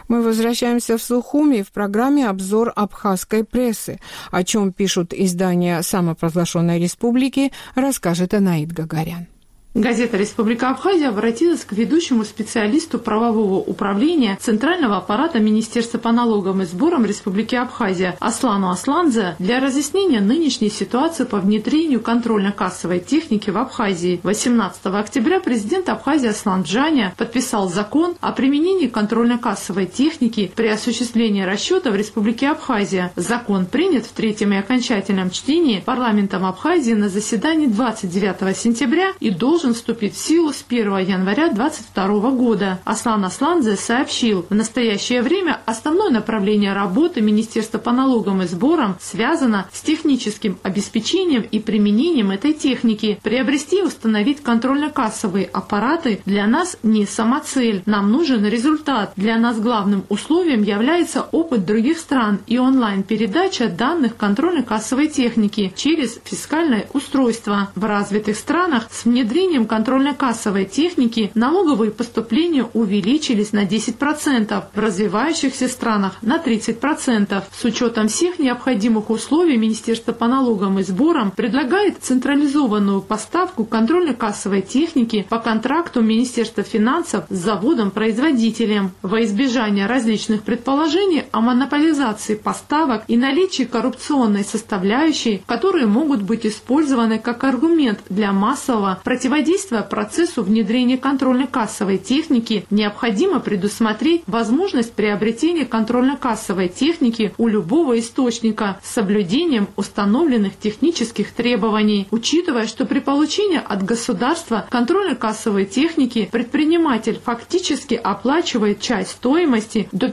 Мы возвращаемся в Сухуми в программе «Обзор абхазской прессы». О чем пишут издания самопровозглашенной республики, расскажет Анаид Гагарян. Газета «Республика Абхазия» обратилась к ведущему специалисту правового управления Центрального аппарата Министерства по налогам и сборам Республики Абхазия Аслану Асландзе для разъяснения нынешней ситуации по внедрению контрольно-кассовой техники в Абхазии. 18 октября президент Абхазии Аслан Джаня подписал закон о применении контрольно-кассовой техники при осуществлении расчета в Республике Абхазия. Закон принят в третьем и окончательном чтении парламентом Абхазии на заседании 29 сентября и должен вступить в силу с 1 января 2022 года. Аслан Асландзе сообщил, в настоящее время основное направление работы Министерства по налогам и сборам связано с техническим обеспечением и применением этой техники. Приобрести и установить контрольно-кассовые аппараты для нас не самоцель. Нам нужен результат. Для нас главным условием является опыт других стран и онлайн-передача данных контрольно-кассовой техники через фискальное устройство. В развитых странах с внедрением контрольно-кассовой техники налоговые поступления увеличились на 10%, в развивающихся странах на 30%. С учетом всех необходимых условий Министерство по налогам и сборам предлагает централизованную поставку контрольно-кассовой техники по контракту Министерства финансов с заводом-производителем. Во избежание различных предположений о монополизации поставок и наличии коррупционной составляющей, которые могут быть использованы как аргумент для массового противодействия процессу внедрения контрольно-кассовой техники, необходимо предусмотреть возможность приобретения контрольно-кассовой техники у любого источника с соблюдением установленных технических требований. Учитывая, что при получении от государства контрольно-кассовой техники предприниматель фактически оплачивает часть стоимости до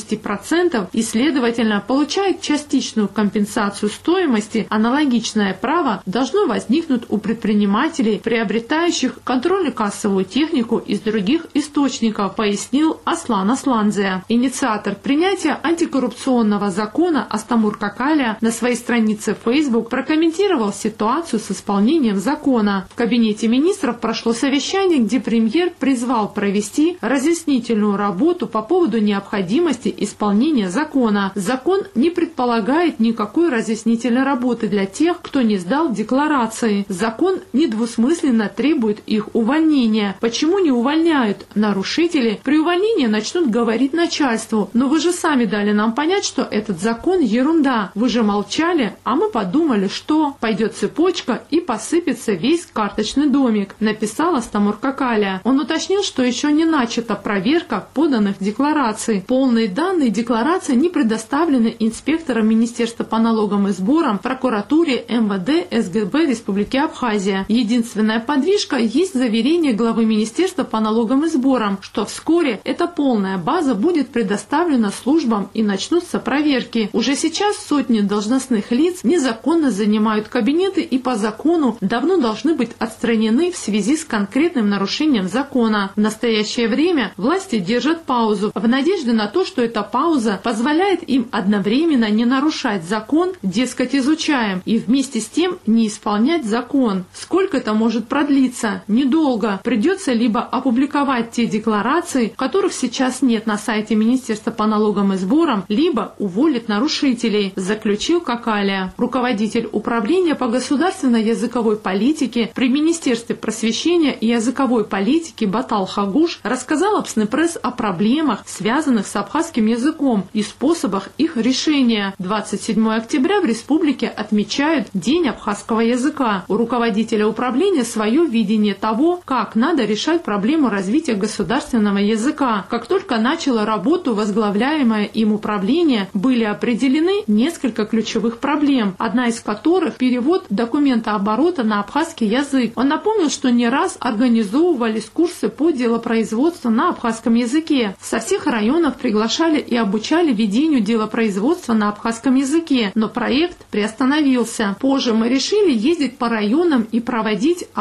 50% и, следовательно, получает частичную компенсацию стоимости, аналогичное право должно возникнуть у предпринимателей, приобретающих контрольно-кассовую технику из других источников, пояснил Аслан Асландзе. Инициатор принятия антикоррупционного закона Астамур Какалия на своей странице в Facebook прокомментировал ситуацию с исполнением закона. В кабинете министров прошло совещание, где премьер призвал провести разъяснительную работу по поводу необходимости исполнения закона. Закон не предполагает никакой разъяснительной работы для тех, кто не сдал декларации. Закон недвусмысленно требует их увольнения. Почему не увольняют? Нарушители при увольнении начнут говорить начальству: но вы же сами дали нам понять, что этот закон ерунда. Вы же молчали, а мы подумали, что пойдет цепочка и посыпется весь карточный домик, написал Астамур Какалия. Он уточнил, что еще не начата проверка поданных деклараций. Полные данные декларации не предоставлены инспекторам Министерства по налогам и сборам, прокуратуре, МВД, СГБ Республики Абхазия. Единственная подвижка есть заверение главы Министерства по налогам и сборам, что вскоре эта полная база будет предоставлена службам и начнутся проверки. Уже сейчас сотни должностных лиц незаконно занимают кабинеты и по закону давно должны быть отстранены в связи с конкретным нарушением закона. В настоящее время власти держат паузу в надежде на то, что эта пауза позволяет им одновременно не нарушать закон, дескать, изучаем, и вместе с тем не исполнять закон. Сколько это может продлиться? Недолго. Придется либо опубликовать те декларации, которых сейчас нет на сайте Министерства по налогам и сборам, либо уволить нарушителей, заключил Какалия. Руководитель управления по государственной языковой политике при Министерстве просвещения и языковой политики Батал Хагуш рассказал Абснепресс о проблемах, связанных с абхазским языком и способах их решения. 27 октября в республике отмечают День абхазского языка. У руководителя управления свое видение того, как надо решать проблему развития государственного языка. Как только начало работу возглавляемое им управление, были определены несколько ключевых проблем, одна из которых – перевод документооборота на абхазский язык. Он напомнил, что не раз организовывались курсы по делопроизводству на абхазском языке. Со всех районов приглашали и обучали ведению делопроизводства на абхазском языке, но проект приостановился. Позже мы решили ездить по районам и проводить обзорные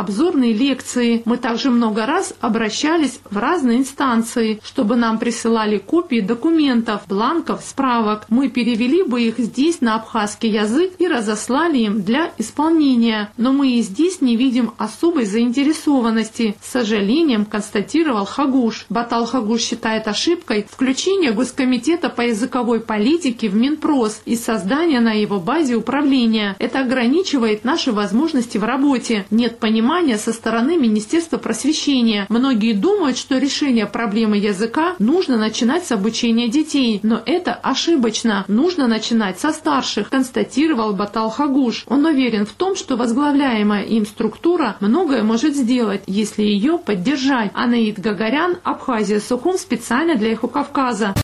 ежедневные лекции. Мы также много раз обращались в разные инстанции, чтобы нам присылали копии документов, бланков, справок. Мы перевели бы их здесь на абхазский язык и разослали им для исполнения. Но мы и здесь не видим особой заинтересованности, с сожалением констатировал Хагуш. Батал Хагуш считает ошибкой включение Госкомитета по языковой политике в Минпрос и создание на его базе управления. Это ограничивает наши возможности в работе. Нет понимания со стороны Министерства просвещения. Многие думают, что решение проблемы языка нужно начинать с обучения детей, но это ошибочно. Нужно начинать со старших, констатировал Батал Хагуш. Он уверен в том, что возглавляемая им структура многое может сделать, если ее поддержать. Анаид Гагарян, Абхазия, Сухум, специально для Эхо Кавказа.